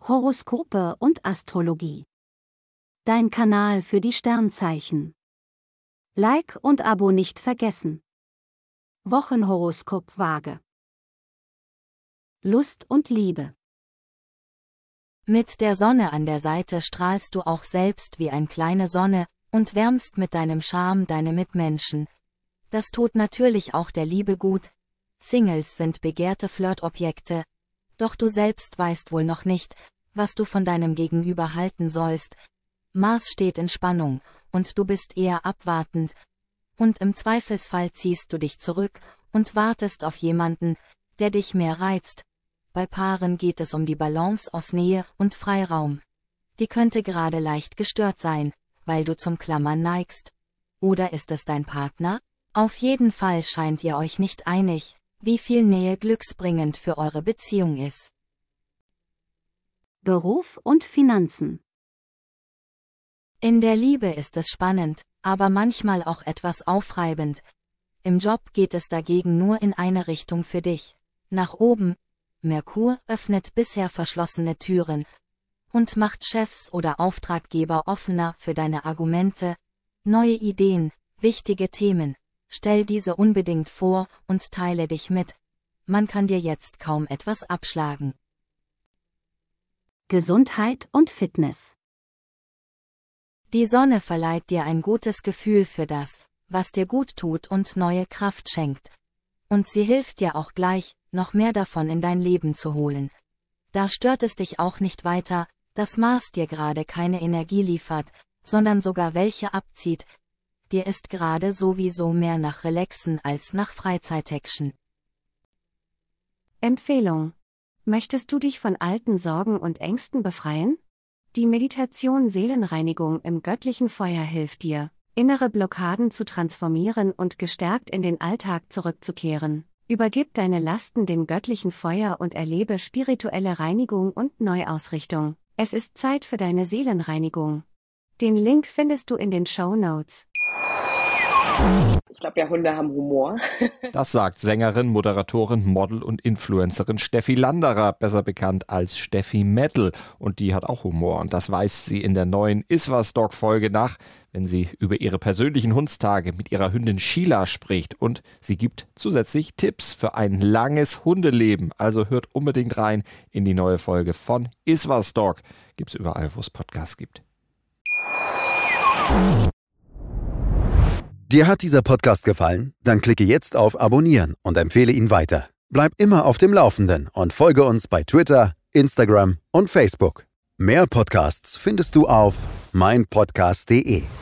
Horoskope und Astrologie. Dein Kanal für die Sternzeichen. Like und Abo nicht vergessen. Wochenhoroskop Waage. Lust und Liebe. Mit der Sonne an der Seite strahlst du auch selbst wie eine kleine Sonne und wärmst mit deinem Charme deine Mitmenschen. Das tut natürlich auch der Liebe gut. Singles sind begehrte Flirtobjekte. Doch du selbst weißt wohl noch nicht, was du von deinem Gegenüber halten sollst. Mars steht in Spannung, und du bist eher abwartend. Und im Zweifelsfall ziehst du dich zurück und wartest auf jemanden, der dich mehr reizt. Bei Paaren geht es um die Balance aus Nähe und Freiraum. Die könnte gerade leicht gestört sein, weil du zum Klammern neigst. Oder ist es dein Partner? Auf jeden Fall scheint ihr euch nicht einig, wie viel Nähe glücksbringend für eure Beziehung ist. Beruf und Finanzen. In der Liebe ist es spannend, aber manchmal auch etwas aufreibend. Im Job geht es dagegen nur in eine Richtung für dich. Nach oben. Merkur öffnet bisher verschlossene Türen und macht Chefs oder Auftraggeber offener für deine Argumente, neue Ideen, wichtige Themen. Stell diese unbedingt vor und teile dich mit. Man kann dir jetzt kaum etwas abschlagen. Gesundheit und Fitness. Die Sonne verleiht dir ein gutes Gefühl für das, was dir gut tut und neue Kraft schenkt. Und sie hilft dir auch gleich, noch mehr davon in dein Leben zu holen. Da stört es dich auch nicht weiter, dass Mars dir gerade keine Energie liefert, sondern sogar welche abzieht. Dir ist gerade sowieso mehr nach Relaxen als nach Freizeit-Action. Empfehlung. Möchtest du dich von alten Sorgen und Ängsten befreien? Die Meditation Seelenreinigung im göttlichen Feuer hilft dir, innere Blockaden zu transformieren und gestärkt in den Alltag zurückzukehren. Übergib deine Lasten dem göttlichen Feuer und erlebe spirituelle Reinigung und Neuausrichtung. Es ist Zeit für deine Seelenreinigung. Den Link findest du in den Shownotes. Ich glaube ja, Hunde haben Humor. Das sagt Sängerin, Moderatorin, Model und Influencerin Steffi Landerer, besser bekannt als Steffi Metal. Und die hat auch Humor. Und das weist sie in der neuen Iswas-Dog-Folge nach, wenn sie über ihre persönlichen Hundstage mit ihrer Hündin Sheila spricht. Und sie gibt zusätzlich Tipps für ein langes Hundeleben. Also hört unbedingt rein in die neue Folge von Iswas-Dog. Gibt's überall, wo es Podcasts gibt. Dir hat dieser Podcast gefallen? Dann klicke jetzt auf Abonnieren und empfehle ihn weiter. Bleib immer auf dem Laufenden und folge uns bei Twitter, Instagram und Facebook. Mehr Podcasts findest du auf meinpodcast.de.